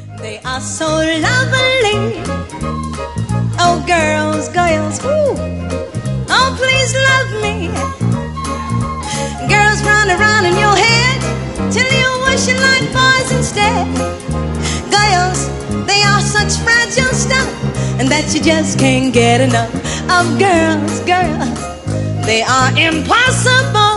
They are so lovely. Oh, girls, girls, ooh. Oh, please love me. Girls run around in your head till you wish you liked boys instead. Girls, they are such fragile stuff, and that you just can't get enough of girls, girls. They are impossible.